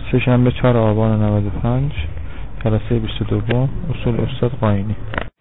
سه‌شنبه 4 آبان 95 جلسه 22 اصول استاد قاینی.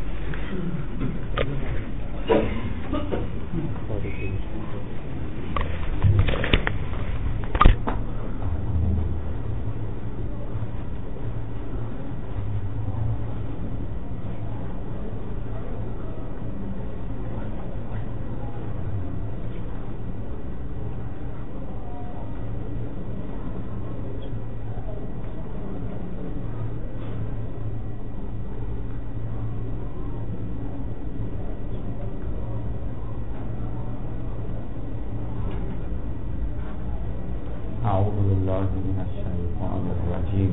أعوذ بالله من الشيطان الرجيم.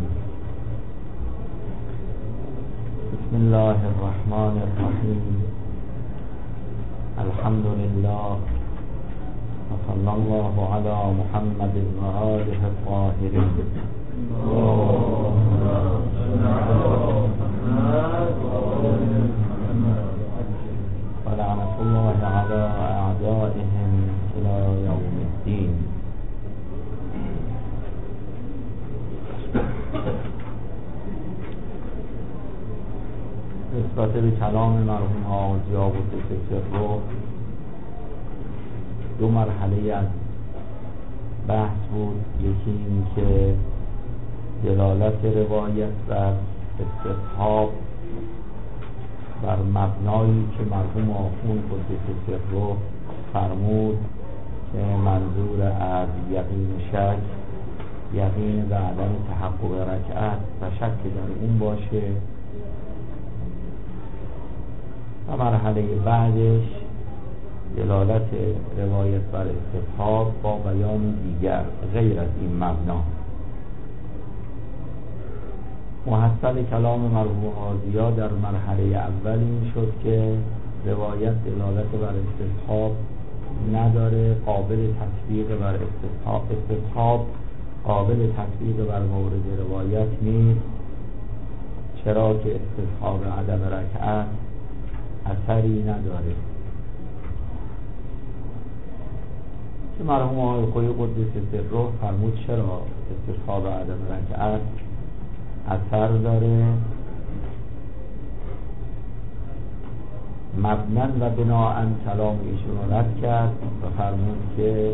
بسم الله الرحمن الرحيم. الحمد لله وصلى الله على محمد وآله الطاهرين. ولعنة الله على أعدائهم إلى يوم الدين. نسبت به کلام مرحوم حاجی قدس سره دو مرحله از بحث بود. یکی این که دلالت روایت بر استصحاب بر مبنایی که مرحوم آخوند قدس سره فرمود که منظور از یقین شک یقین به عدم تحقق رکعت و شک در اون باشه، و مرحله بعدش دلالت روایت بر استصحاب با بیان دیگر غیر از این مبنا. محصل کلام مرحوم حاجی‌ها در مرحله اول این شد که روایت دلالت بر استصحاب نداره، قابل تطبیق بر استصحاب قابل تطبیق بر مورد روایت نیست، چرا که استصحاب عدم رکعت اثری نداره. که مرحوم آقای خویی قدس سره فرمود چرا استصحاب عدم رکعت اثر داره. مبناً و بناءً کلام ایشون رو رد کرد و فرمود که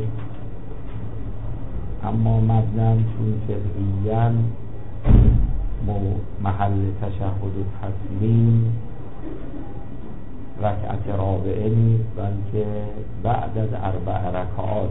اما مبناً چون فقهیاً محل تشهد و تسلیم رکعت رابعه نیست، بلکه بعد از 4 رکعات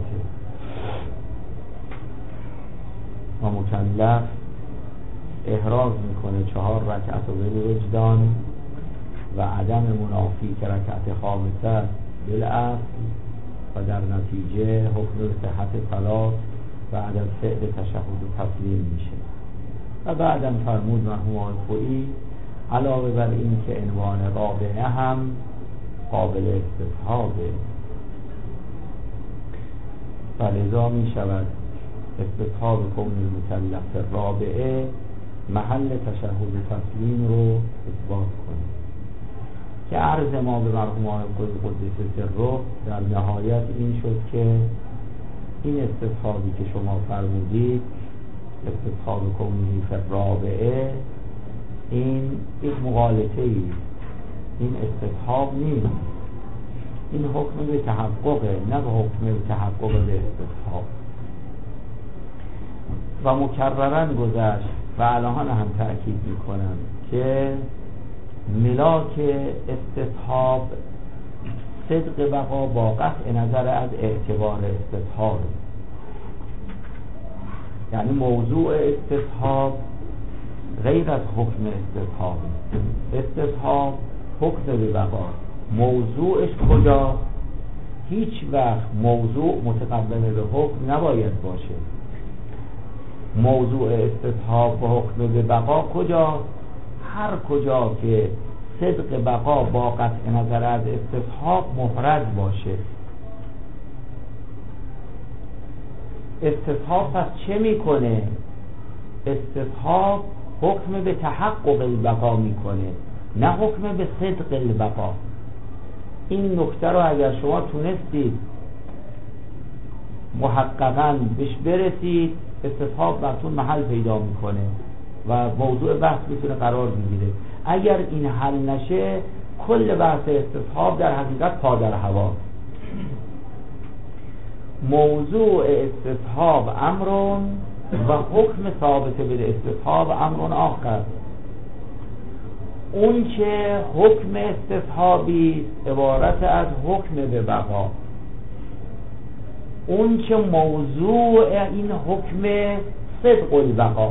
و مکلف احراز میکنه 4 رکعت و بالوجدان و عدم منافی که رکعت خامسه بالاصل و در نتیجه حکم صحت صلات بعد از فعل تشهد و تسلیم میشه. و بعدم فرمود مرحوم آقای خویی علاوه بر این که عنوان رابعه هم قابل استصحابه، فلذا می شود استصحاب کون المکلف رابعه محل تشهد و تسلیم رو اثبات کنه. که عرض ما به مرحوم آقای قدس سره در نهایت این شد که این استصحابی که شما فرمودید استصحاب کونی فی رابعه این یک مغالطه ای، این استصحاب نیست، این حکم به تحققه، نه به حکم به تحقق به استصحاب. و مکررن گذشت و الان هم تأکید میکنم که ملاک استصحاب صدق بقا با قطع نظر از اعتبار استصحاب، یعنی موضوع استصحاب غیر از حکم استصحاب. استصحاب حکم به بقا، موضوعش کجا؟ هیچ وقت موضوع متقبل به حکم نباید باشه. موضوع استصحاب و حکم به بقا کجا؟ هر کجا که صدق بقا با قطع نظر از استصحاب محرز باشه. استصحاب پس چه میکنه؟ استصحاب حکم به تحقق البقا میکنه، نه حکم به صدق البقا. این نکته رو اگر شما تونستید محققاً بهش برسید استصحاب براتون محل پیدا میکنه و موضوع بحث میتونه قرار بگیره. اگر این حل نشه کل بحث استصحاب در حقیقت پا در هوا. موضوع استصحاب امرون و حکم ثابت به استصحاب امرون آخر. اون که حکم استصحابی عبارت از حکم به بقا، اون که موضوع این حکم صدق البقا،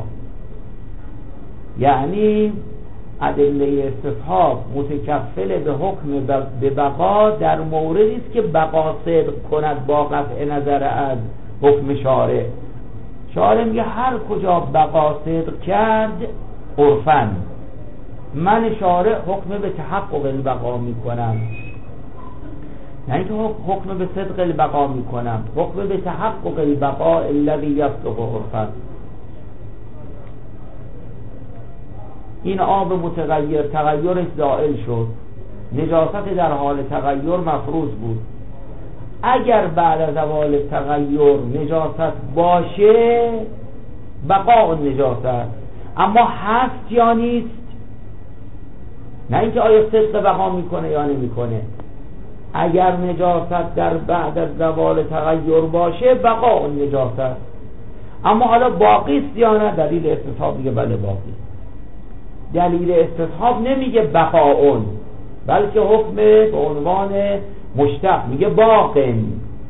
یعنی ادله استصحاب متکفل به حکم به بقا در موردی است که بقا صدق کند با قطع نظر از حکم شارع. شارع میگه هر کجا بقا صدق کرد عرفاً، من شارع حکم به تحقق البقا میکنم، یعنی که حکم به صدق البقا میکنم، حکم به تحقق البقا الذی یصدق عرفاً. این آب متغیر تغیرش زائل شد، نجاست در حال تغییر مفروض بود. اگر بعد از زوال تغییر نجاست باشه بقا نجاست، اما هست یا نیست، نه اینکه آیا صدق بقا میکنه یا نمیکنه. اگر نجاست در بعد از زوال تغییر باشه بقا نجاست، اما حالا باقی است یا نه؟ دلیل استصحاب میگه بله باقی. دلیل استصحاب نمیگه بقاون، بلکه حکم به عنوان مشتق میگه باقن.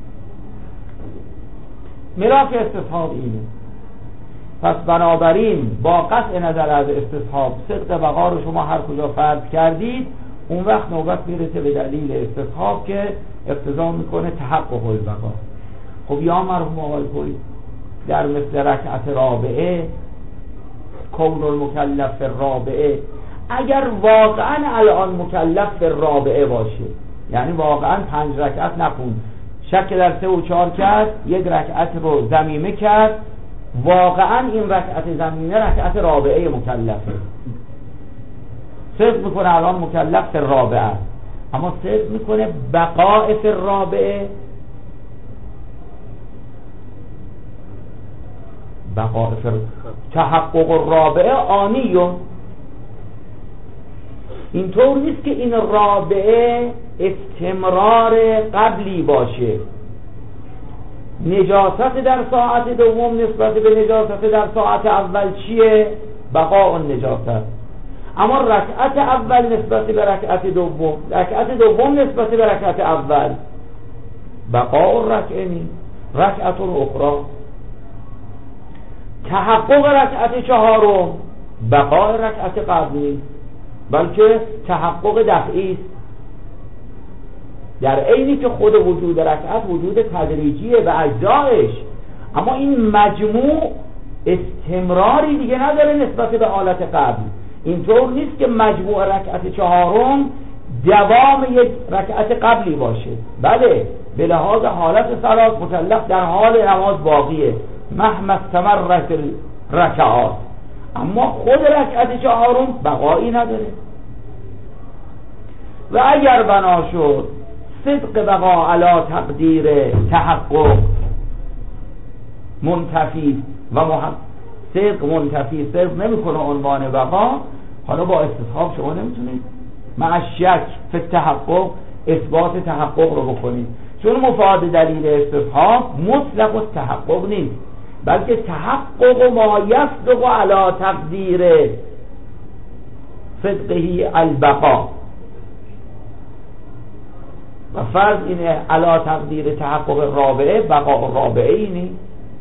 ملاک استصحاب اینه. پس بنابراین با قطع نظر از استصحاب صدق بقا رو شما هر کجا فرض کردید، اون وقت نوبت میرسه به دلیل استصحاب که اقتضا میکنه تحقق البقا. خب یا مرحوم آقای پوری، در مثل رکعت رابعه کون المکلف رابعه، اگر واقعا الان مکلف رابعه باشه، یعنی واقعا 5 رکعت نخوند، شک در 3 و 4 کرد، یک رکعت رو ضمیمه کرد، واقعا این رکعت ضمیمه رکعت رابعه مکلفه، صدق میکنه الان مکلف رابعه، اما صدق میکنه بقاء فی الرابعه، بقاء فی تحقق الرابعه آنیون. اینطور نیست که این رابعه استمرار قبلی باشه. نجاست در ساعت دوم نسبت به نجاست در ساعت اول چیه؟ بقاء النجاست. اما رکعت اول نسبت به رکعت دوم، رکعت دوم نسبت به رکعت اول، بقاء الرکعه نیست، رکعت الاخرى. تحقق رکعت چهارم بقاء رکعت قبلی، بلکه تحقق دفعی است، در عینی که خود وجود رکعت وجود تدریجیه به اجزایش، اما این مجموع استمراری دیگه نداره نسبت به حالت قبل. اینطور نیست که مجموع رکعت چهارم دوام یک رکعت قبلی باشه. بله، به لحاظ حالت صلات مکلف در حال نماز باقیه مهما استمرت رکعات، اما خود رکعت چهارم بقایی نداره. و اگر بنا شد صدق بقا علی تقدیر تحقق منتفی و صدق منتفی، صدق نمیکنه عنوان بقا، حالا با استصحاب شما نمیتونید مع شک فی تحقق اثبات تحقق رو بکنید، چون مفاد دلیل استصحاب مطلق التحقق نیست، بلکه تحقق ما یصدق علی تقدیر صدقه البقا. و فرض اینه علی تقدیر تحقق رابعه بقا رابعه اینی.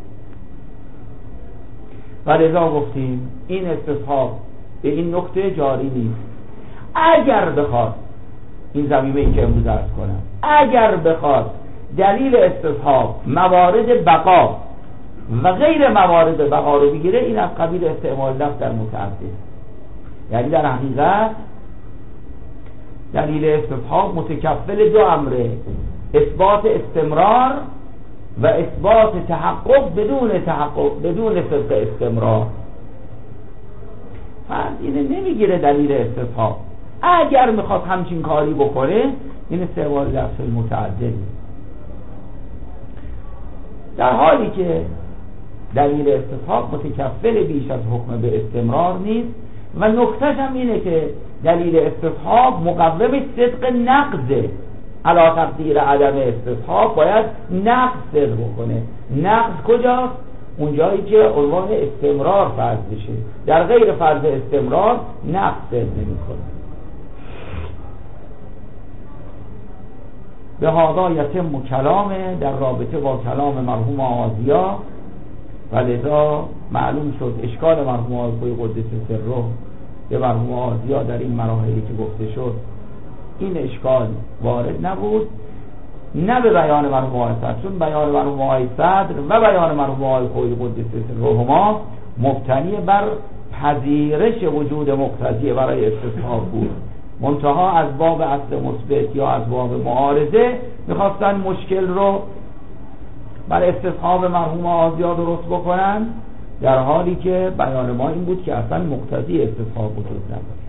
و لذا گفتیم این استصحاب به این نکته جاری نیست. اگر بخواد این ضمیمه‌ای که امروز عرض کنم، اگر بخواد دلیل استصحاب موارد بقا و غیر موارد بقا رو بگیره، این از قبیل استعمال لفظ در متعدد، یعنی در حقیقت دلیل استصحاب متکفل دو امره: اثبات استمرار و اثبات تحقق بدون صدق استمرار. فرض اینه نمیگیره دلیل استصحاب، اگر میخواد همچین کاری بکنه این استعمال لفظ متعدد، در حالی که دلیل استصحاب متکفل بیش از حکم به استمرار نیست و نکتهش هم اینه که دلیل استصحاب مقوم صدق نقضه. علی تقدیر عدم استصحاب باید نقض صدق بکنه. نقض کجاست؟ اونجایی که عنوان استمرار فرض بشه. در غیر فرض استمرار نقض صدق نمی‌کنه. به هذا یتم کلامه در رابطه با کلام مرحوم آغازیا و لذا معلوم شد اشکال مرحوم آقای قدس سره به مرحوم آغازیا در این مراحلی که گفته شد این اشکال وارد نبود، نه به بیان مرحوم آقای صدر، چون بیان مرحوم آقای صدر و بیان مرحوم آقای قدس سره هما مبتنی بر پذیرش وجود مقتضی برای استصحاب بود. منتها از باب اصل مثبت یا از باب معارضه میخواستن مشکل رو بر استصحاب مرحوم آغازیا درست بکنن، در حالی که بیان ما این بود که اصلا مقتضی استصحاب وجود نداره.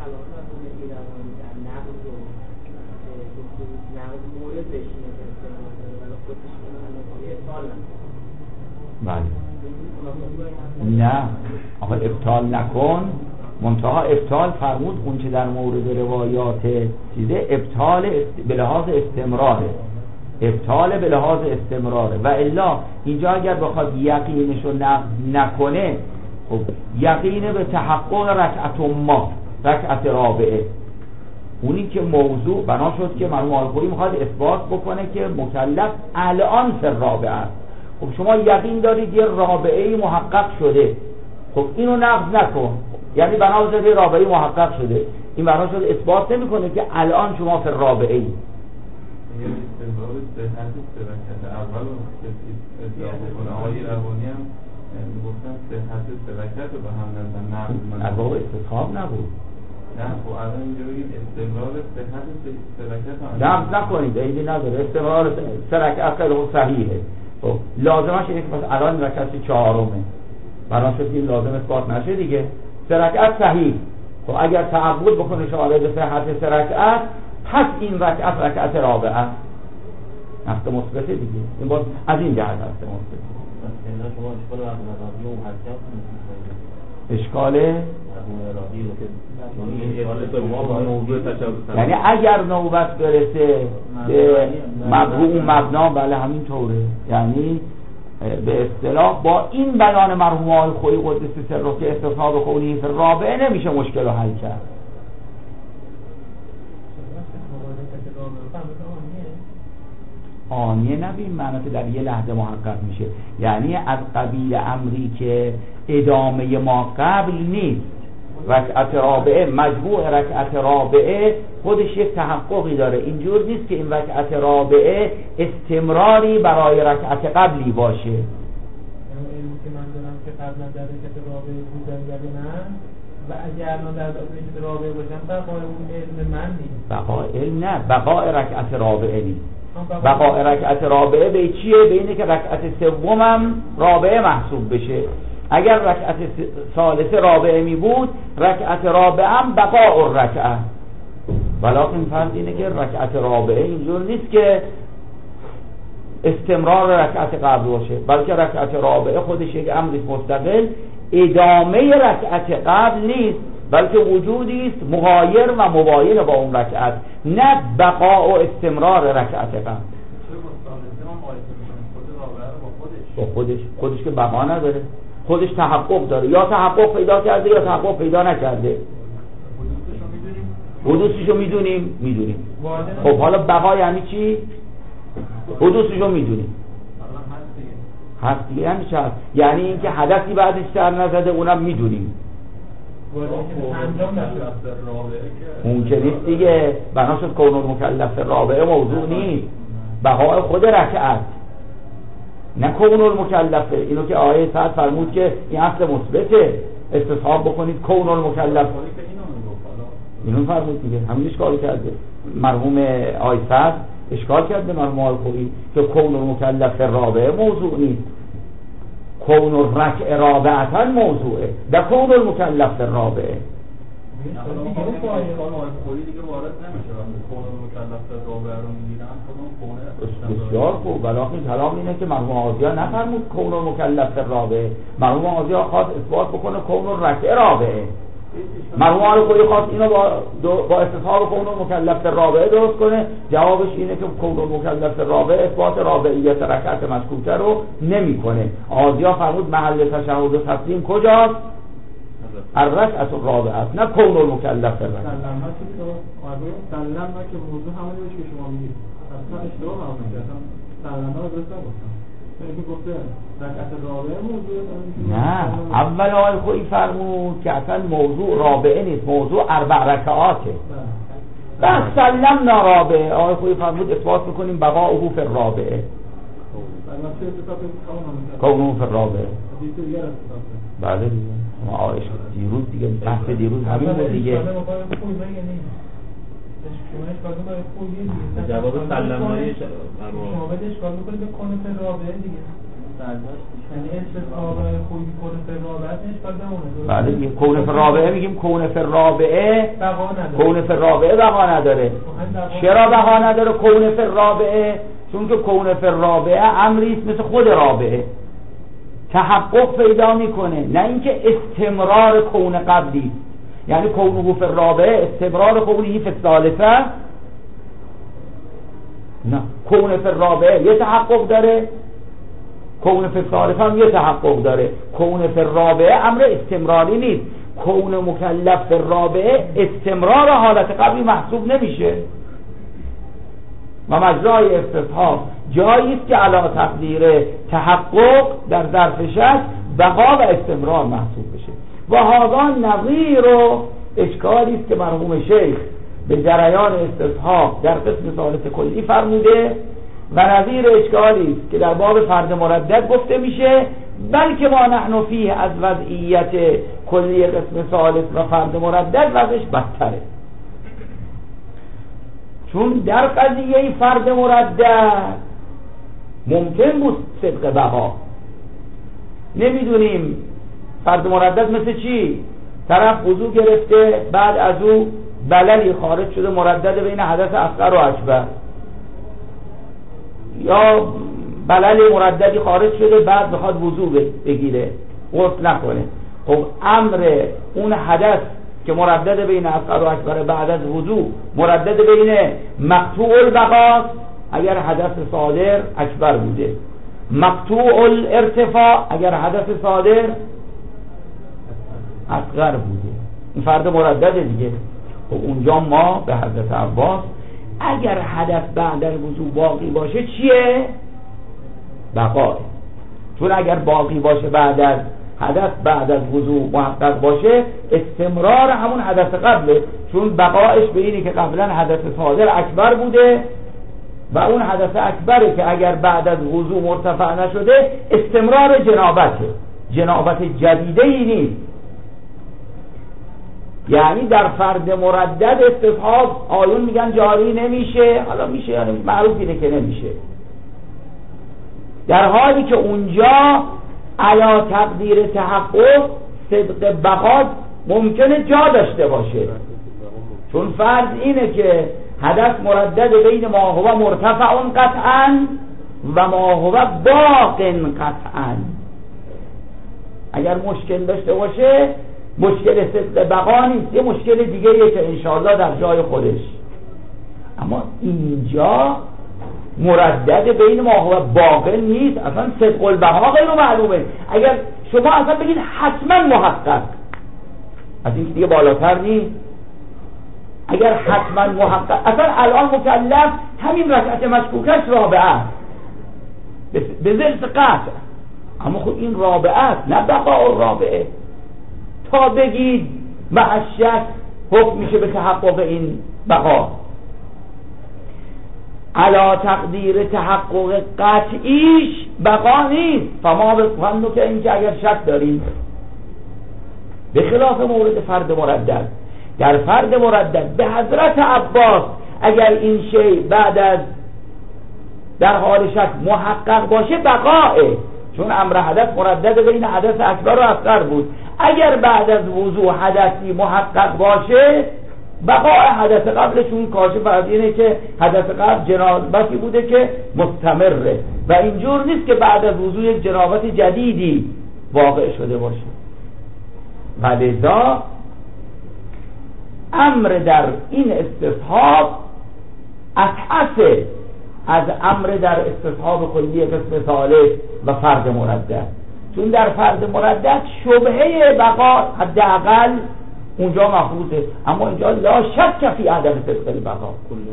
بله نه آخه ابطال نکن، منتها ابطال فرمود اون چه در مورد روایات چیزه ابطال به لحاظ استمراره، ابطال به لحاظ استمراره و الا اینجا اگر بخواد یقینشو نکنه خب یقینه به تحقق رکعت رابعه، اونی که موضوع بنا شد که مرحوم آلخوری میخواد اثبات بکنه که مکلف الان فی رابعه است. خب شما یقین دارید یه رابعه محقق شده، خب اینو نقض نکن، یعنی بنا شد یه رابعه محقق شده، این بنا شد اثبات نمیکنه که الان شما فی رابعه ای. از باب استصحاب نبود. نه خب الان اینجا بگیم استمرار صحت سرکت نقض نکنید، عیبی نداره، استمرار سرکت خیلی صحیحه. خب لازمش اینه که پس الان رکعت چهارمه، برای شد این لازم اثبات نشه دیگه، سرکت صحیح. خب اگر تعبد بکنه شامل به صحت سرکت، پس این رکعت رابعه نقص مثبته دیگه، این باز از این جهت نقص مثبته. اشکال یعنی اگر نوبت برسه به مبهوم مبنا، بله همین طوره، یعنی به اصطلاح با این بیان مرحوم آقای خویی قدس سره که استصحاب قولی فی الرابعه نمیشه مشکل رو حل کرد. آنیه نبین معنی در یه لحظه محقق میشه، یعنی از قبیل امری که ادامه ما قبل نیست. رکعت رابعه، مجموع رکعت رابعه خودش یک تحققی داره، اینجور نیست که این رکعت رابعه استمراری برای رکعت قبلی باشه. این که من دارم که قبلا در رکعت رابعه بودن یا نه، و اگر من در رکعت رابعه باشم بقای اون علم من نیست. بقای علم نه، بقای رکعت رابعه نیست. بقای رکعت رابعه به چیه؟ به اینه که رکعت سومم رابعه محسوب بشه. اگر رکعت ثالثه رابعه می بود، رکعت رابعه هم بقاء الرکعه، ولیکن فرض اینه که رکعت رابعه اینجور نیست که استمرار رکعت قبل باشه، بلکه رکعت رابعه خودش یک امر مستقل، ادامه رکعت قبل نیست، بلکه وجودی است مغایر و مباین با اون رکعت، نه بقاء و استمرار رکعت قبل. با خودش که بقا نداره، خودش تحقق داره، یا تحقق پیدا کرده یا تحقق پیدا نکرده. حدوثشو میدونیم. خب حالا بقا یعنی چی؟ حدوثشو میدونیم. هست دیگه یعنی چه هست؟ یعنی اینکه حدثی بعدش سر نزده اونم میدونیم. ممکن نیست دیگه، بنا شد کون المکلف رابعه موضوع نیست، بقای خود رکعت نه کون المکلفه. اینو که آیه صد فرمود که این اصل مثبته، استصحاب بکنید کون المکلف، اینو فرمود دیگه، همین اشکال کرده مرحوم آیه صد، اشکال کرده مرحوم آلخویی که کون المکلف رابعه موضوع نیست، کون الرکع رابعه موضوعه، در کون المکلف رابعه. بسیار خوب، ولی کلام اینه که مرحوم آزیا نفرمود کون مکلف رابعه. مرحوم آزیا خواست اثبات بکنه کون رکعه رابعه. مرحوم آل-خویی خواست اینو با استصحاب کون مکلف رابعه درست کنه. جوابش اینه که کون مکلف رابعه اثبات رابعیت رکعت مشکوکه رو نمیکنه. آزیا فرمود محل تشهد و تسلیم کجاست؟ الرکعت الرابعه است، نه کون المکلف رابعه. سلم که موضوع همونی باشه که شما میگید. اصلا اشتباه نمی‌کنه. سلم رو درست نگفتم. اینکه گفته رکعت رابعه موضوع نه، اول آل-خویی فرمود که اصلا موضوع رابعه نیست، موضوع اربع رکعاته. بس سلم نارابعه. آل-خویی فرمود اثبات میکنیم بقاؤه فی الرابعه. کونه فی الرابعه. بله دیگه. ما آیش دیروز دیگه بحث دیروز همین بود دیگه. جواب سلمانی شما بده اشکال بکنید به کونه فی الرابعه دیگه. یعنی استصحاب خوبی کونه فی الرابعه اشکال نمونه. بله دیگه کونه فی الرابعه میگیم کونه فی الرابعه کونه فی الرابعه بقا نداره. چرا بقا نداره کونه فی الرابعه؟ چون که کونه فی الرابعه امری است مثل خود رابعه، تحقق پیدا میکنه، نه اینکه استمرار کون قبلی. یعنی کونه فی الرابعه استمرار کونه فی الثالثه، نه، کونه فی الرابعه یه تحقق داره، کونه فی الثالثه هم یه تحقق داره. کونه فی الرابعه امر استمراری نیست. کون مکلف فی الرابعه استمرار حالت قبلی محسوب نمیشه و مجرای استصحاب جایی است که علی تقدیر تحقق در ظرف شک بقا و استمرار محسوب بشه. و هذا نظیر و اشکالی است که مرحوم شیخ به جریان استصحاب در قسم ثالث کلی فرموده و نظیر اشکالی است که در باب فرد مردد گفته میشه، بلکه ما نحن فیه از وضعیت کلی قسم ثالث و فرد مردد وضعش بدتره. چون در قضیه فرد مردد ممکن بود صدق بقا. نمیدونیم فرد مردد مثل چی؟ طرف وضو گرفته، بعد از او بللی خارج شده مردد بین حدث اصغر و اکبر، یا بلل مرددی خارج شده بعد بخواد وضو بگیره غسل نکنه. خب امر اون حدث که مردد بین اصغر و اکبر بعد از وضو مردد بین مقطوع البقا اگر حدث صادر اکبر بوده، مقطوع الارتفاع اگر حدث صادر اصغر بوده. این فرد مردده دیگه. خب اونجا ما به حضرت عباس اگر حدث بعد از وضو باقی باشه چیه؟ بقاه. چون اگر باقی باشه بعد از حدث بعد از وضو محقق باشه استمرار همون حدث قبله، چون بقایش به اینی که قبلا حدث صادر اکبر بوده و اون حدث اکبره که اگر بعد از وضو مرتفع نشده استمرار جنابته، جنابت جدیده ای نیست. یعنی در فرد مردد استصحاب آیون میگن جاری نمیشه، حالا میشه یا نمیشه، معروف اینه که نمیشه، در حالی که اونجا علا تقدیر تحقق صدق بقا ممکنه جا داشته باشه. چون فرض اینه که حدث مردد بین ما هو مرتفع قطعا و ما هو باق قطعا. اگر مشکل داشته باشه مشکل صدق بقا نیست، یه مشکل دیگه یه که انشاءالله در جای خودش. اما اینجا مردد بین ما هو باقی نیست، اصلا صدق البقا غیر معلومه. اگر شما اصلا بگید حتما محقق، از این دیگه بالاتر نیست. اگر حتما محقق، اصلا الان مکلف همین رکعت مشکوکش رابعه به ذلت قطع، اما خب این رابعه است نه بقا رابعه. تا بگید معشک حکم میشه به تحقق این بقا. علا تقدیر تحقق قطعیش بقا نیست. فما بفهمنو که این که اگر شک داریم، به خلاف مورد فرد مردد، در فرد مردد به حضرت عباس اگر این شی بعد از در حال شک محقق باشه بقاه، چون امر حدث مردد بین حدث اکبر و اصغر بود. اگر بعد از وضوع حدثی محقق باشه بقای حدث قبلشون کاشف از اینه که حدث قبل جنابتی بوده که مستمره و اینجور نیست که بعد از وضوع یک جنابت جدیدی واقع شده باشه. ولذا امر در این استصحاب اصحص از امر در استصحاب کلی قسم ثالث و فرد مردد، چون در فرد مردد شبهه بقا حداقل اونجا مفروضه، اما اینجا لا شک فی عدم صدق البقا.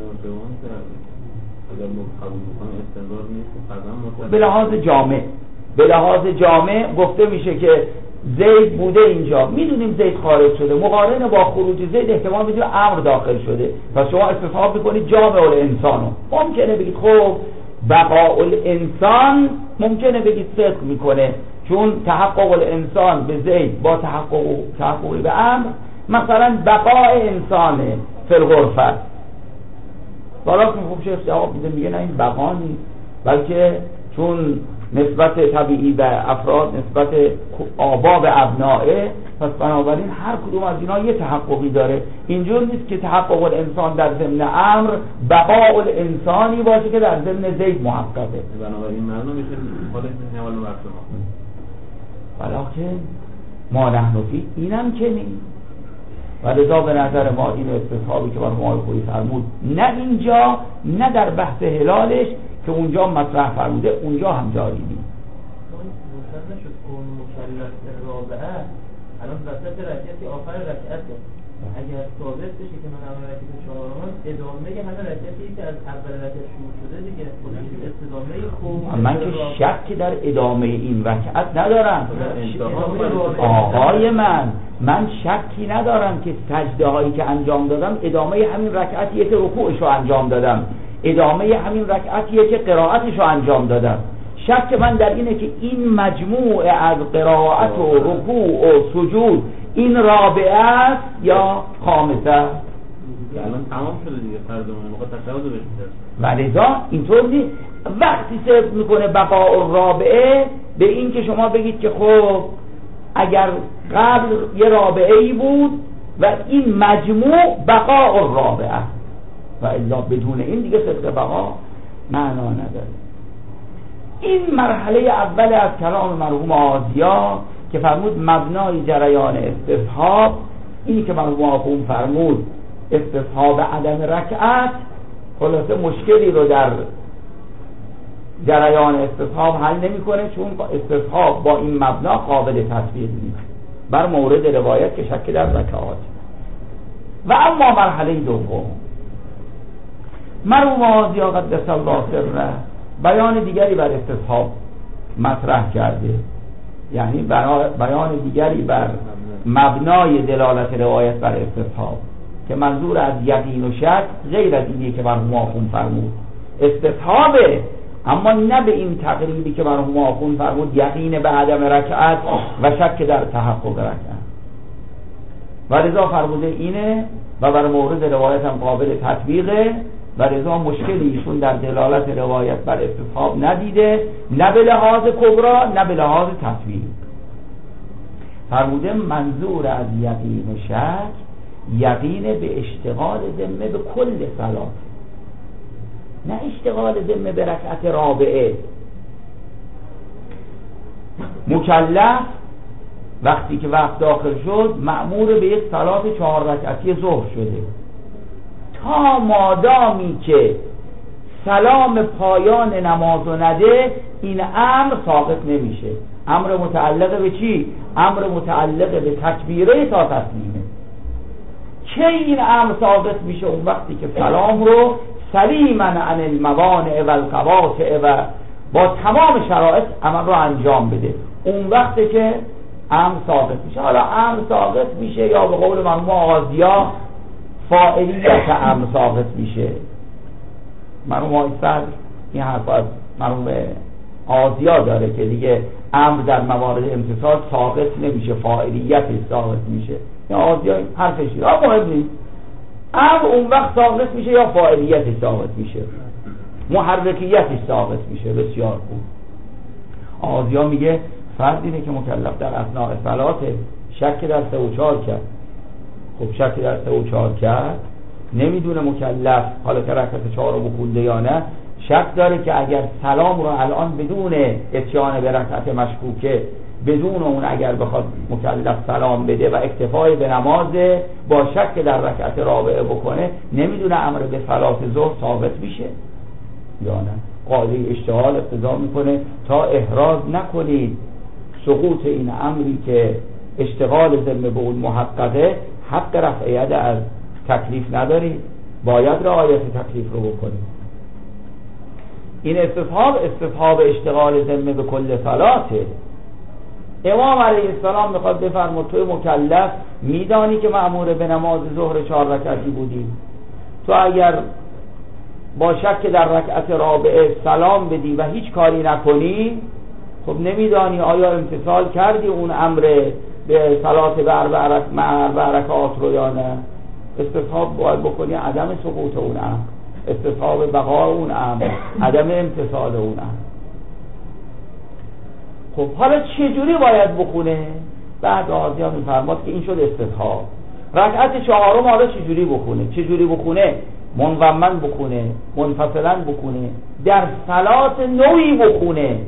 به لحاظ جامع گفته میشه که زید بوده اینجا، میدونیم زید خارج شده، مقارنه با خروج زید احتمال میدونیم امر داخل شده، پس شما استصحاب میکنید جامع الانسانو. ممکنه بگید خب بقاء الانسان ممکنه بگید صدق میکنه، چون تحقق الانسان به زید با تحققی به امر، مثلا بقاء انسانه فی الغرفه، بالا که خوب شیخ جواب میده میگه نه این بقا نیست، بلکه چون نسبت طبیعی به افراد نسبت آبا به ابنائه، پس بنابراین هر کدوم از اینا یه تحققی داره. اینجور نیست که تحقق الانسان در ضمن امر بقاء الانسانی باشه که در ضمن زید محققه. بنابراین معنا میشه خودش نهال وقت ولکن ما نحن فی اینم که نیست. ولذا به نظر ما این استصحابی که مرحوم آقای خویی فرمود نه اینجا نه در بحث هلالش که اونجا مطرح فرموده اونجا هم جاری نیست. روشن نشد کون مکلف رابعه الان وسط رکعتی آخر رکعته، اگر ثابت بشه که من اول رکعت چهارم ادامه همه رکعتی که از اول رکعت شروع شده دیگه خودش استدامه خوب. من که شکی در ادامه این رکعت ندارم آقای من شکی ندارم که سجده هایی که انجام دادم ادامه همین رکعتیه که رکوعش رو انجام دادم، ادامه همین رکعتیه که قرائتش رو انجام دادم. شک من در اینه که این مجموعه از قرائت و رکوع و سجود این رابعه است یا خامسه. الان تمام شده دیگه، فرض موقع تشهد بشه. ولذا اینطور نیست وقتی صرف میکنه بقاء الرابعه به این که شما بگید که خب اگر قبل یه رابعه ای بود و این مجموع بقاء الرابعه و الا بدون این دیگه صدق بقا معنا نداره. این مرحله اول از کلام مرحوم آزیا که فرمود مبنای جریان استصحاب، اینی که مرحوم آخوند فرمود استصحاب عدم رکعت، خلاصه مشکلی رو در جریان استصحاب حل نمی‌کنه، چون استصحاب با این مبنا قابل تطبیق نیست بر مورد روایت که شک در رکعات. و اما مرحله دوم مرحوم آزیا قدس الله سره بیان دیگری بر استصحاب مطرح کرده، یعنی بیان دیگری بر مبنای دلالت روایت بر استصحاب که منظور از یقین و شک غیر از اینی که مرحوم آخوند فرمود. استصحابه اما نه به این تقریبی که مرحوم آخوند فرمود یقین به عدم رکعت و شک در تحقق رکعت. و رضا فرموده اینه و بر مورد روایت هم قابل تطبیقه و رضا مشکلی ایشون در دلالت روایت بر استصحاب ندیده، نه به لحاظ کبرا نه به لحاظ تطبیق. فرموده منظور از یقین و شک یقین به اشتغال ذمه به کل صلات، نه اشتغال ذمه به رکعت رابعه. مکلف وقتی که وقت داخل شد مأمور به یک صلات 4 رکعتی ظهر شده، تا مادامی که سلام پایان نمازو نده این امر ساقط نمیشه. امر متعلق به چی؟ امر متعلق به تکبیره تا تسلیمه. چه این امر ساقط میشه؟ اون وقتی که سلام رو سلیما عن الموانع و القواطع و با تمام شرایط عمل رو انجام بده، اون وقتی که امر ساقط میشه. حالا امر ساقط میشه یا به قول مرحوم آزیا فاعلیت امر ساقط میشه. مرحوم آیسر این حرف از مرحوم آزیا داره که دیگه امر در موارد امتصال ساقط نمیشه، فاعلیتش ساقط میشه. یا آزیا حرفش مهم نیست، امر اون وقت ساقط میشه یا فاعلیتش ساقط میشه، محرکیتش ساقط میشه. بسیار خوب. آزیا میگه فرد اینه که مکلف در اثناء صلات شک در 3 و 4 کرد. خب شک در 3 و 4 کرد، نمیدونه مکلف حالا که رکعت 4 رو بخونده یا نه، شک داره که اگر سلام رو الان بدون اتیان به رکعت مشکوکه، بدون اون اگر بخواد مکلف سلام بده و اکتفای به نماز با شک در رکعت رابعه بکنه، نمیدونه امر به صلات ظهر ثابت میشه یا نه. قاعده اشتغال اقتضا میکنه تا احراز نکنید سقوط این امری که اشتغال ذمه به اون محققه، حق رفع ید از تکلیف ندارید، باید رعایت تکلیف رو بکنید. این استصحاب اشتغال ذمه به کل صلاته. امام علیه السلام میخواد بفرماد توی مکلف میدانی که مأمور به نماز ظهر 4 رکعتی بودی، تو اگر با شک در رکعت رابعه سلام بدی و هیچ کاری نکنی، خب نمیدانی آیا امتثال کردی اون امر به صلات به 4 رکعات رو یا نه. استصحاب باید بکنی عدم سقوط اون امر، استصحاب بقای اون امر، عدم امتثال اون امر. خب حالا چجوری باید بخونه؟ بعد آزی ها میفرماد که این شد استصحاب. رکعت 4 حالا چجوری بخونه؟ منضمن بخونه، منفصلا بخونه، در صلات نوعی بخونه.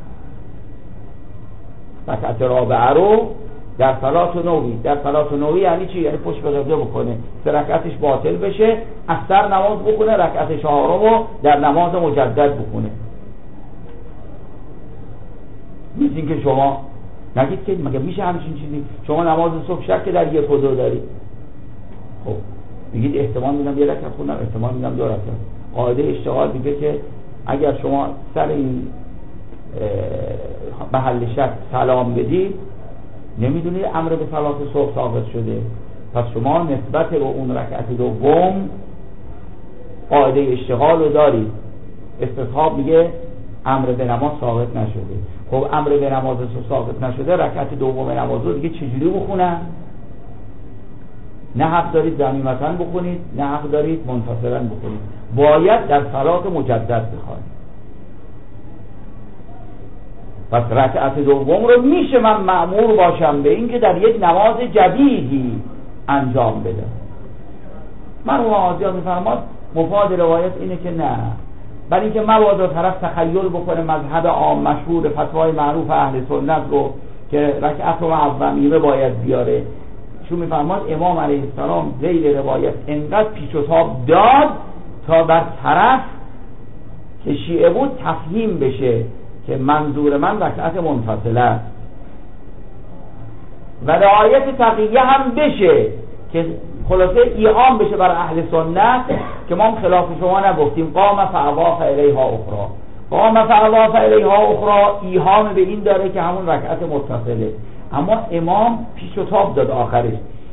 رکعت رابعه رو در صلات نوعی یعنی چی؟ یعنی پشت به قبله بکنه، 3 رکعتش باطل بشه، از سر نماز بخونه، رکعت 4 رو در نماز مجدد بخونه. مثل این که شما نگید که مگه میشه همچین چیزی؟ شما نماز صبح شک در 1 و 2 دارید، خب میگید احتمال میدم 1 رکعت خوندم، احتمال میدم 2 رکعت. قاعده اشتغال میگه که اگر شما سر این محل شک سلام بدید، نمیدونید امر به صلات صبح ثابت شده، پس شما نسبت به اون رکعت دوم قاعده اشتغال رو دارید. استصحاب میگه امر به نماز ثابت نشده. خب امر به نماز ثابت نشده، رکعت دوم نماز رو دیگه چجوری بخونن؟ نه حق دارید ضمیمتاً بخونید، نه حق دارید منفصلاً بخونید، باید در صلات مجدد بخونید. پس رکعت دوم رو میشه من مأمور باشم به این که در یک نماز جدیدی انجام بدم. مرحوم آزیا میفرماد مفاد روایت اینه که نه، برای اینکه مبادا طرف تخیل بکنه مذهب عام مشهور فتوای معروف اهل سنت رو که رکعت رو معظمیمه باید بیاره. چون میفرماد امام علیه السلام ذیل روایت انقدر پیچ و تاب داد تا بر طرف که شیعه بود تفهیم بشه که منظور من رکعت منفصله است و رعایت تقیه هم بشه که خلاصه ایهام بشه بر اهل سنت که ما خلاف شما نگفتیم قام فاضاف الیها اخرى. قام فاضاف الیها اخرى ایهام به این داره که همون رکعت متصله، اما امام پیش و تاب داد آخرش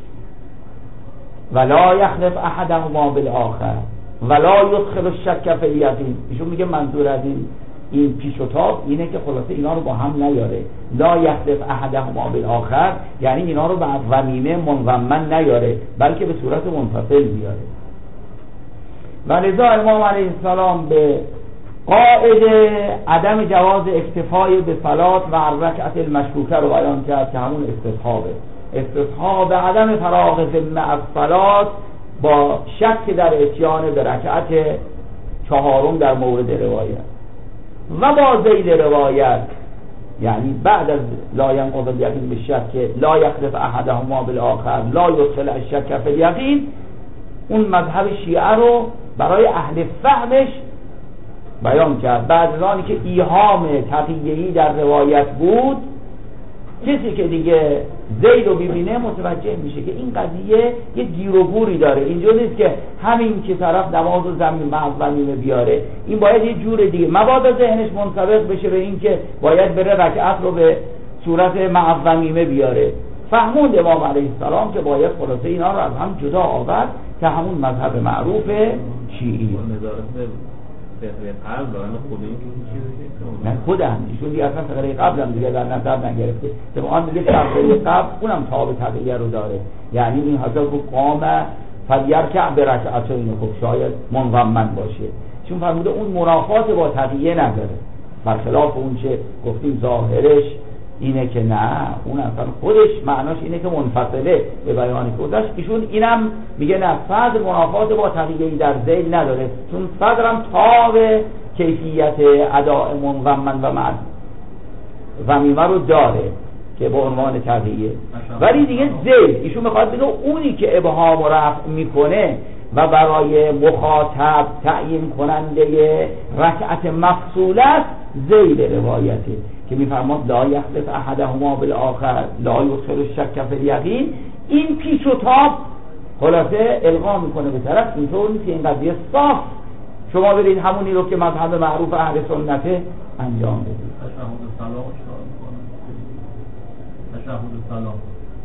ولا یخلف احدهما بالآخر ولا یدخل الشک فی الیقین. ایشون میگه منظور از این پیش و تاب اینه که خلاصه اینا رو با هم نیاره. لا یخلف احدهما بالآخر یعنی اینا رو به ضمیمه منضمن نیاره، بلکه به صورت منفصل بیاره. و لذا امام علیه السلام به قاعده عدم جواز اکتفای به صلات و رکعت المشکوکه رو بیان کرد که همون استصحاب عدم فراغ ذمه از صلات با شک در اتیان به رکعت 4 در مورد روایت و با ذیل روایت، یعنی بعد از لا ینقض الیقین بالشک لا یخلف احدهما بالآخر لا یدخل الشک فی الیقین، اون مذهب شیعه رو برای اهل فهمش بیان کرد. بعد از آنی که ایهام تقیه‌ای در روایت بود، کسی که دیگه ذیل رو ببینه متوجه میشه که این قضیه یه گیر و گوری داره. اینجور نیست که همین که طرف نماز و ضمیمه بیاره، این باید یه جور دیگه مبادا ذهنش منطبق بشه به این که باید بره رکعت رو به صورت ضمیمه بیاره. فهموند امام علیه السلام که باید خلاصه اینا رو از هم جدا آورد که همون مذهب معروف شیعی نه خودم ایشون دیگه اصلا فقره قبلم دیگه در نظر نگرفته، طبعا دیگه فقره قبل اونم تاب تقیه رو داره. یعنی این حضرت رو قام فلیرکع به رکعتین، خب شاید منضمن باشه، چون فرموده اون منافات با تقیه نداره، برخلاف اون چه گفتیم ظاهرش اینه که نه، اون اصلا خودش معناش اینه که منفصله به بیانی که داشت. ایشون اینم میگه نه، صدر منافات با تقییدی در ذیل نداره، چون صدرم تاب کیفیت اداء منضمن و ضمیمه رو داره که به عنوان تقییه. ولی دیگه ذیل ایشون میخواد بگه اونی که ابهام و رفع میکنه و برای مخاطب تعیین کننده رکعت مفصول است ذیل روایته که میفرماد لا یخلف احدهما بالآخر لا یدخل الشک فی الیقین. این پیچ و تاب خلاصه القا میکنه به طرف، اینطور نیست که این قضیه صاف شما برید همونی رو که مذهب معروف اهل سنته انجام بدید. تشهد سلام اشاره میکنه. تشهد سلام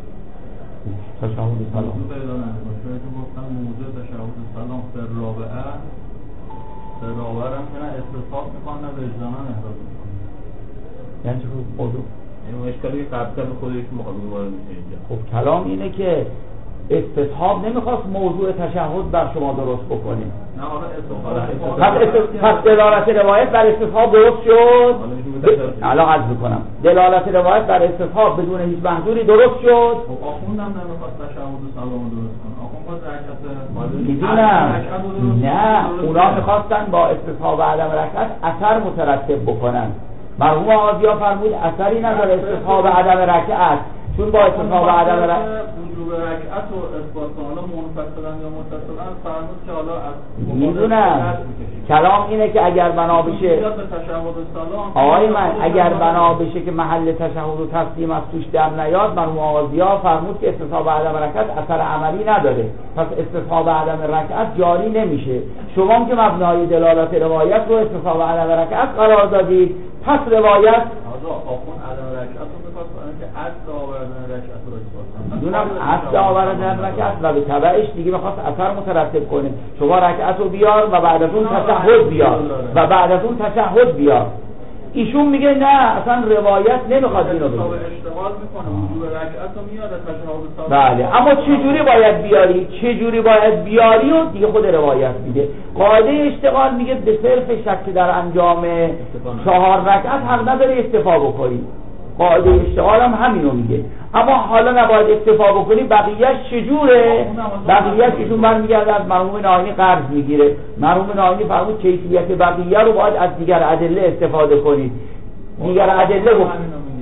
پیدا نمیشه که گفتم موضوع تشهد سلام در رابعه هم که نه استصحاب میکنه نه وجدانا احراز میکنه. یعنی چه موضوع؟ این اشکالی که قبل به خودش مخاطب وارد میشه اینجا. خب کلام اینه که استصحاب نمیخواست موضوع تشهد بر شما درست بکنه. نه حالا پس دلالت روایت بر استصحاب درست شد. الان عرض میکنم دلالت روایت بر استصحاب بدون هیچ منظوری درست شد. خب آخوندم نمیخواست تشهد سلام درست کنه. آخوند باید رکعت میدونم نه، اونا میخواستن با استصحاب عدم رکعت اثر مترتب بکنن. مرحوم آقازیا فرمود اثری نداره استصحاب عدم رکعت، چون با استصحاب عدم رکعت وجوب رکعت و اثبات حالا منفصلا یا متصلا فرمود که حالا از میدونم کلام اینه که اگر بنا بشه آقای من اگر بنا بشه که محل تشهد و تسلیم از توش در نیاد، مرحوم آقازیا فرمود که استصحاب عدم رکعت اثر عملی نداره، پس استصحاب عدم رکعت جاری نمیشه. شما که مبنای دلالت روایت رو استصحاب عدم رکعت قرار دادید، پس روایت آخون عدم رکعت رو میخواست که اصل آوردن رکعت رو اثبات میدونم اصل آوردن رکعت و به تبعش دیگه میخواست اثر مترتب کنه. شما رکعت رو بیار و بعد از اون تشهد بیار و بعد از اون تشهد بیار. ایشون میگه نه اصلا روایت نمیخواد اینو بگه. اشتغال میکنه وجوب رکعت رو میاره تشهد سلام. بله اما چجوری باید بیاری؟ چجوری باید بیاری و دیگه خود روایت میگه. قاعده اشتغال میگه به صرف شک در انجام 4 رکعت حق نداره اکتفا بکنی. قاعده اشتغال هم همینو میگه. اما حالا نباید اکتفا بکنی، بقیه‌اش چجوره؟ بقیه‌اش ایشون برمیگرده از مرحوم ناینی قرض میگیره. مرحوم ناینی فرمود کیفیت بقیه رو باید از دیگر ادله استفاده کنید. دیگر ادله رو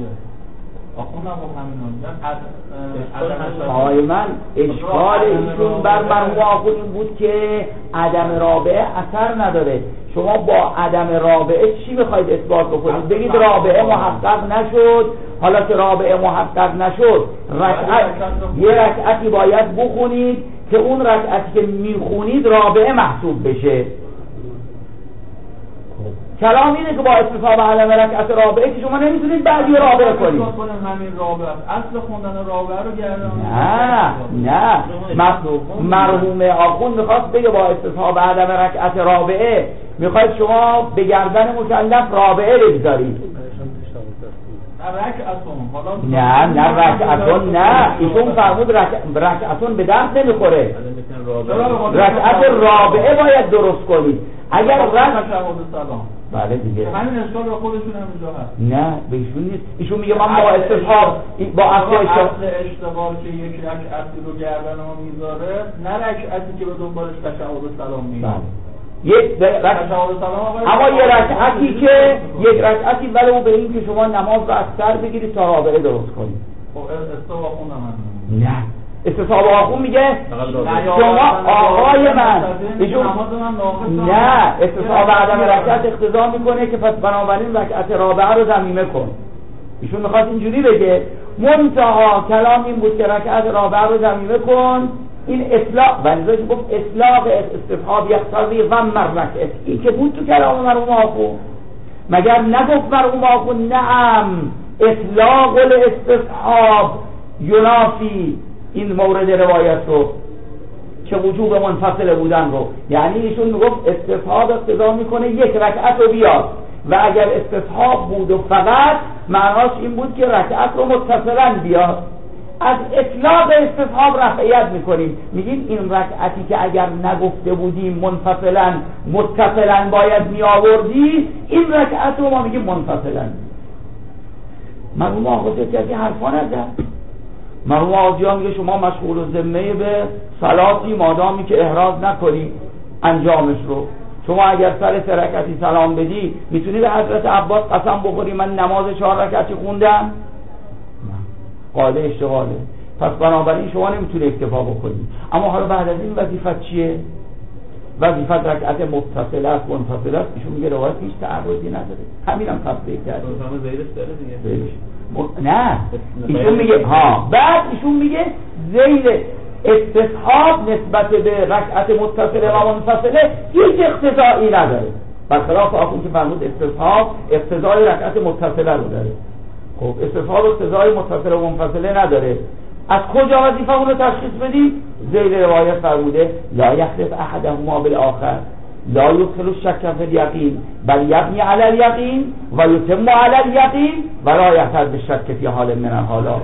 آقای من اشکال ایشون بر مرحوم آخون این بود که عدم رابعه اثر نداره. شما با عدم رابعه چی میخواید اثبات بکنید؟ بگید رابعه محقق نشد. حالا که رابعه محقق نشد یه رکعتی باید بخونید که اون رکعتی که میخونید رابعه محسوب بشه. کلام اینه که با استصحاب عدم رکعت رابعه که شما نمیتونید بعدی رابعه کنید. همین رابعه اصل خوندن رابعه رو گردن. نه مرحوم آخون میخواست بگه با استصحاب عدم رکعت رابعه میخواید شما به گردن مکلف رابعه بگذارید. نه رکعتون نه، ایشون فرمود رکعتون به درد نمیخوره، رکعت رابعه باید درست کنید. اگر بله دیگه همین اشکال رو خودشون همینجا هست. نه به ایشون نیست. ایشون میگه من با استصحاب با اصل اشتغال که یک رکعتی رو گردن ما میذاره، نه رکعتی که به دنبالش تشهد و سلام میاد. اما یه رکعتی که یک رکعتی ولو به این که شما نماز رو از سر بگیرید تا رابعه درست کنید. خب استصحاب آخون هم نه استصحاب آخون میگه شما آقای من ایشون نه استصحاب عدم رکعت اقتضا میکنه که پس بنابراین رکعت رابعه رو ضمیمه کن. ایشون میخواد اینجوری بگه منتها کلام این بود که رکعت رابعه رو ضمیمه کن. این اطلاق بنظرش گفت اطلاق استصحاب یقتضی ضم الرکعت، این که بود تو کلام مرحوم آخون. مگر نگفت مرحوم آخون نعم اطلاق الاستصحاب ینافی این مورد روایت رو که وجوب منفصل بودن رو، یعنی ایشون میگفت استصحاب اقتضا میکنه یک رکعت رو بیار و اگر استصحاب بود و فقط معناش این بود که رکعت رو متصلا بیار. از اطلاق استصحاب رفعیت میکنیم، میگیم این رکعتی که اگر نگفته بودیم منفصلا متصلا باید میآوردی، این رکعت رو ما میگیم منفصلا. مرحوم آقازی که از این حرفا نزد. مرحوم آقازی ها میگه شما مشغول ذمه به صلاتی مادامی که احراز نکنی انجامش رو. شما اگر سر 3 رکعتی سلام بدی میتونی به حضرت عباس قسم بخوری من نماز 4 رکعتی خوندم؟ قاعده اشتغاله. پس بنابراین شما نمیتونی اکتفا بکنی. اما حالا بعد از این وظیفت چیه؟ وظیفت رکعت متصله است منفصله است. ایشون میگه روایت هیچ تعرضی نداره، همینم تصدیق کرده. زیرش داره دیگه. نه ایشون میگه بعد ایشون میگه ذیل استصحاب نسبت به رکعت متصله و منفصله هیچ اقتضایی نداره، برخلاف آخون که فرمود استصحاب اقتضای رکعت متصله رو داره. خب استصحاب اقتضای متصله و منفصله نداره، از کجا وظیفه اون رو تشخیص بدیم؟ ذیل روایت فرموده لا یخلف احدهما بالآخر لا یدخل الشک فی الیقین بل یبنی علی الیقین و یتم علی الیقین و لا یحتاج بالشک فی حال من الحالات.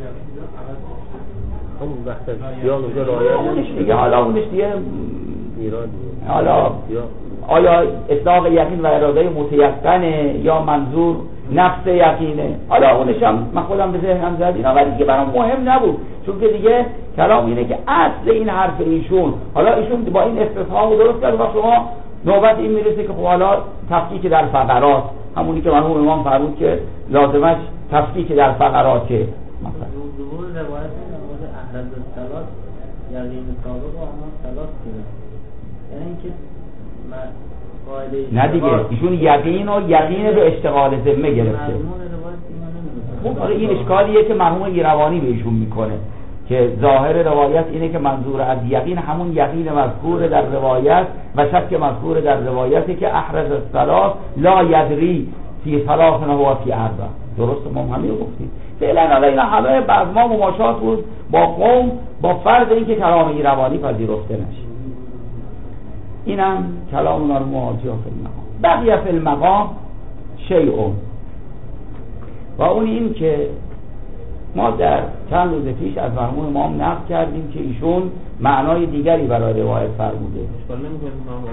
همون وقت یا اونجا اونش دیگه حالا اونش دیگه حالا آیا اطلاق یقین و اراده متیقنه یا منظور نفس یقینه؟ حالا اونش هم من خودم به ذهنم زد اینا، ولی دیگه برام مهم نبود، چون که دیگه کلام اینه که اصل این حرف ایشون، حالا ایشون با این استفهام درست کرد و شما نوبت این میرسه که خب حالا تفکیک در فقرات، همونی که مرحوم امام فرمود که لازمش تفکیک در فقراته. مثلا ظهور روایت نماز اهل الصلات یقین سابق و اما صلات کنه، یعنی اینکه نه دیگه ایشون یقین و یقین به اشتغال ذمه گرفته. خب آره این اشکالیه که مرحوم ایروانی به ایشون میکنه که ظاهر روایت اینه که منظور از یقین همون یقین مذکور در روایت و شک مذکور در روایتی که احرز الصلات لا یدری فی ثلاث و فی اربع. درست ما همین رو گفتیم. فعلا حالا اینا همه بعض ما مماشات بود با قوم با فرض اینکه کلام ایروانی پذیرفته نشه. اینم کلام اونا رو مواجه فی المقام. بقیه فی المقام شیء، و اون این که ما در چند روز پیش از مرحوم امام نقل کردیم که ایشون معنای دیگری برای روایت فرموده. اشکال نمی‌کنه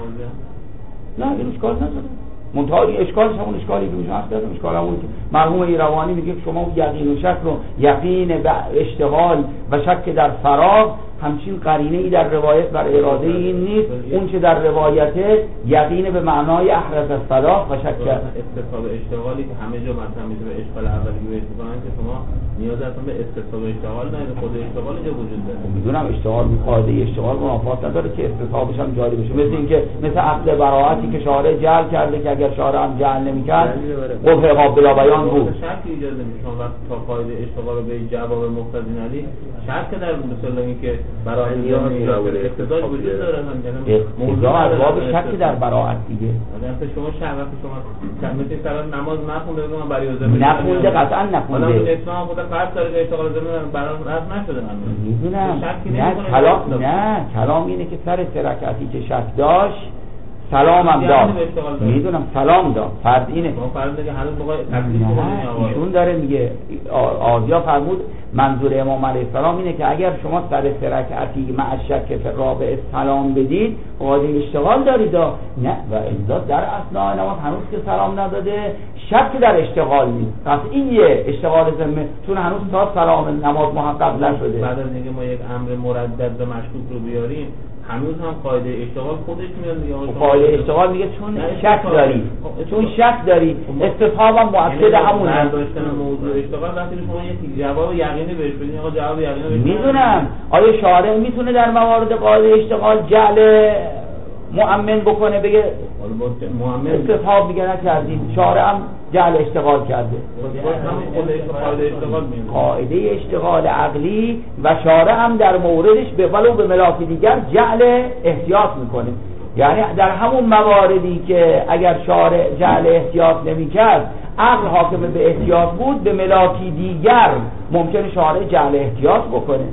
ما نه این اشکال نداره، منتها اشکالش همون اشکالی که میشه هست، اشکال همون که مرحوم ایروانی میگه شما اون یقین و شک رو یقین به اشتغال و شک در فراغ همچین قرینه ای در روایت بر اراده این نیست، اون چه در روایته یقین به معنای احرز الصلاح و شک استصحاب اشتغالی که همه جا مثلا میشه به اشکال اولی بهش میگن که شما نیاز اصلا به استصحاب اشتغال نداره، خود اشتغال جا وجود داره. میدونم اشتغال قاعده اشتغال منافات نداره که استصحابش هم جاری بشه، مثل اینکه مثل عقد براءتی که شارع جعل کرده که اگر شارع هم جعل نمی‌کرد قبح قابل بیان بود. شک ایجاد نمیشه شما وقتی تا قاعده اشتغال رو به جواب مقتضی ندید، شک در مثلا اینکه برای نیاز اقتضای وجود داره، موضوع از باب شک در براءت دیگه. مثلا شما شک وقتی شما مثلا طرف نماز نخونده بگم برای نخونده قطعا نخونده، حالا اسلام خود فرض داره که اشتغال زمین برای رد نشده. من میدونم نه کلام اینه که سر 3 رکعتی که شک داشت سلام هم داد، میدونم سلام داد، فرض اینه فرض دیگه هنوز موقع ایشون داره میگه آزیا فرمود منظور امام علیه السلام اینه که اگر شما سر 3 رکعتی مع شک فی الرابع سلام بدید قاعده اشتغال دارید. نه و الا در اثناء نماز هنوز که سلام نداده شک در اشتغال نیست، قطعیه اشتغال ذمه، چون هنوز تا سلام نماز محقق نشده. بعد از اینکه ما یک امر مردد و مشکوک رو بیاریم هنوز هم قاعده اشتغال خودش میاد میگه قاعده اشتغال میگه چون شک داری، چون شک داری استصحاب هم مؤکد همونه. برداشتن موضوع اشتغال وقتی شما یک جواب یقینی بهش بدین، آقا جواب یقینی بهش میدونم آیا شارع میتونه در موارد قاعده اشتغال جعل مؤمن بکنه بگه استصحاب میگه نکردید، شارع هم جعل اشتغال کرده. قاعده اشتغال عقلی و شارع هم در موردش به ولو به ملاک دیگر جعل احتیاط میکنه، یعنی در همون مواردی که اگر شارع جعل احتیاط نمیکرد عقل حاکم به احتیاط بود، به ملاکی دیگر ممکنه شارع جعل احتیاط بکنه.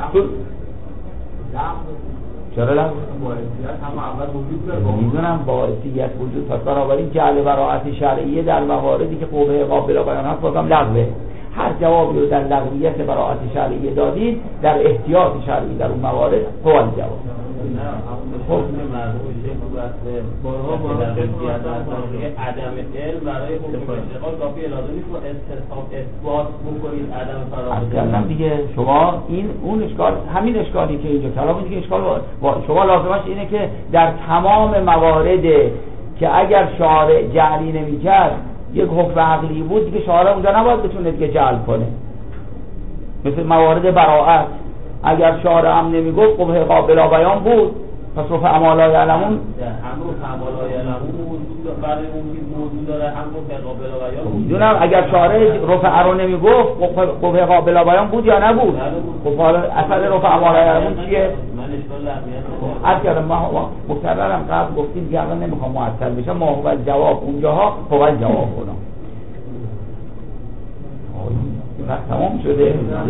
چرا لغو؟ میدونم باعثیت وجود، پس بنابراین جعل براءت شرعیه در مواردی که قبح قابل بیان هست بازم لغوه. هر جوابی رو در لغویت براءت شرعیه دادید در احتیاط شرعی در اون موارد قول جواب. خب مرحوم شیخ واسه بارها عدم علم برای حکم اشتغال کافی لازم نیست و اثبات بکنید عدم فراغت دیگه. شما این اون اشکال، همین اشکالی که اینجا کلام دیگه اشکال شما لازمش اینه که در تمام موارد که اگر شارع جعلی نمی‌کرد یک حکم عقلی بود دیگه شارع اونجا نباید بتونه دیگه جعل کنه. مثل موارد براءت اگر شارع هم نمیگفت قبح قابل بیان بود، پس رفع ما لا یعلمون امر رفع ما لا یعلمون برای اون که موضوع داره امر قابل بیان میدونم اگر شارع رفع رو نمیگفت قبح قابل بیان بود یا نبود. خب حالا اصل رفع ما لا یعلمون چیه؟ من اشکال لحظیت اگر ما مکررم قبل گفتیم دیگه الان نمیخوام معطل بشم. ما هو جواب اونجاها هو جواب کنم. تمام شده.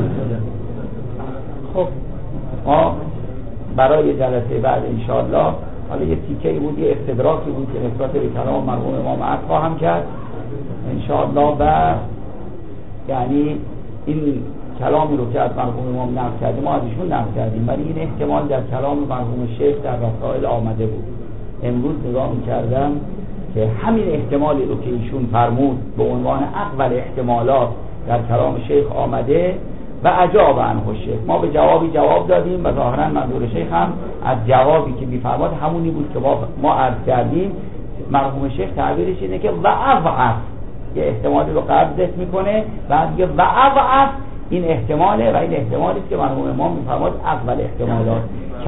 خب ما برای جلسه بعد انشاءالله حالا یه تیکه‌ای بود، یه استدراکی بود که نسبت به کلام مرحوم امام عرض خواهم کرد انشاءالله. و یعنی این کلامی رو که از مرحوم امام نقل کردیم ما از ایشون نقل کردیم، ولی این احتمال در کلام مرحوم شیخ در رسائل آمده بود. امروز نگاه می‌کردم که همین احتمالی رو که ایشون فرمود به عنوان اول احتمالات در کلام شیخ آمده و اجاب عنه شیخ. ما به جوابی جواب دادیم و ظاهرا منظور شیخ هم از جوابی که می‌فرماد همونی بود که ما عرض کردیم. مرحوم شیخ تعبیرش اینه که و اضعف، یه احتمالی رو قبض میکنه و میگه و اضعف این احتماله و این احتمالی است که مرحوم امام می‌فرماد اول احتمالات.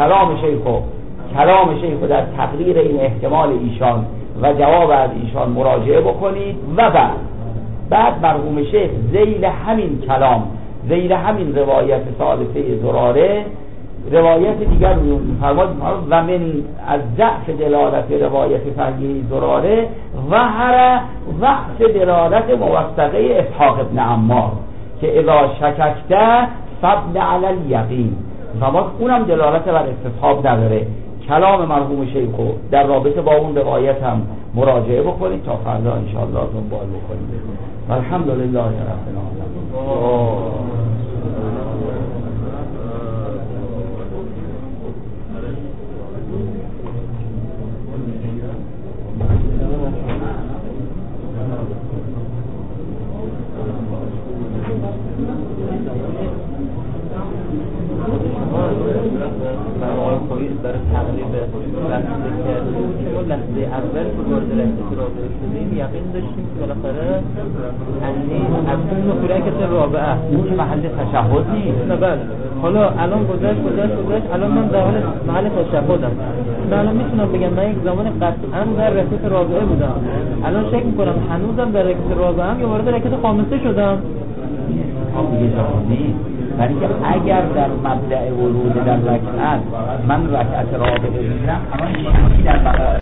کلام شیخ در تقریر این احتمال ایشان و جواب از ایشان مراجعه بکنید و بعد مرحوم شیخ ذیل همین کلام، ذیل همین روایت ثالثه زراره روایت دیگر رو می‌فرماد و من از ضعف دلالت روایت فقیه زراره و هر وقت دلالت موثقه اسحاق ابن عمار که اذا شککته فبن علی الیقین. فرماد اونم دلالت بر استصحاب نداره. کلام مرحوم شیخ در رابطه با اون روایت هم مراجعه بکنید تا فردا انشاءالله دنبال بکنید. الحمدلله رب العالمین. برای تقریب لحظه کردیم که اون لحظه اول که وارد لحظه رابعه شدیم یقین داشتیم که بالاخره از اون حرکت رابعه اون که محل تشهد نیست. نه بله. حالا الان گذشت الان من در حال محل تشهدم. من الان میتونم بگم من یک زمان قطعا در رکعت رابعه بودم، الان شک میکنم هنوزم در رکعت رابعه ام یا وارد رکعت خامسه شدم. دیگه جواب نیست. ولی که اگر در مبدأ ورود در رکعت من رکعت رابعه بگیرم الان در